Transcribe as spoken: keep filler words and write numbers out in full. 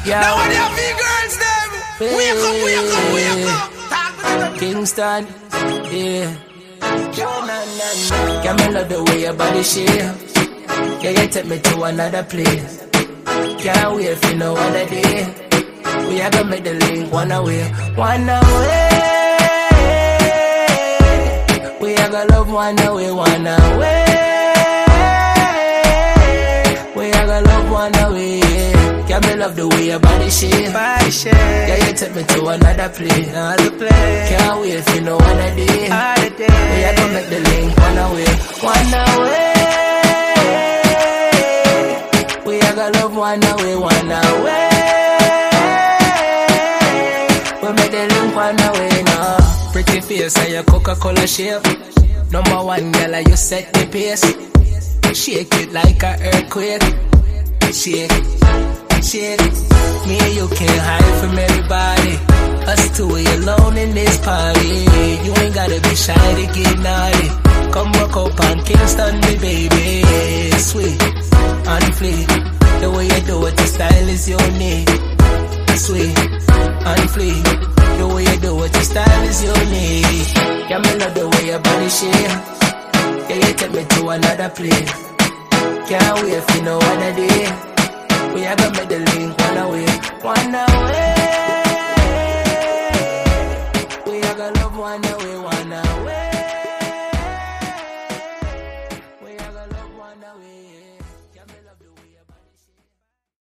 Yeah. Now what have you girls them? Wake up, wake up, wake up. Kingston, yeah. Can me love the way your body shape. Yeah, you take me to another place. Can't wait for no other day. We are gonna make the link one away, one away. We are gonna love one away, one away. We are gonna love one away. Can me love the way your body shape. Body shape. Yeah, you take me to another place. Another place. Can't wait for no other day. Other day. We are gonna make the link one away, one away. We are gonna love one away, one away. We make the link one away now. Pretty face and your Coca-Cola shape. Number one girl, you set the pace. Shake it like an earthquake. Shake, shake. Me and you can't hide from everybody. Us two are alone in this party. You ain't gotta be shy to get naughty. Come walk up on Kingston, me baby. Sweet, on fleek. The way you do it, the style is unique. Sweet, on fleek. The way you do it, the style is unique. Yeah, me love the way your body shape. Yeah, you take me to another place. Can't wait for no other day. We are gonna make the link one away, one away.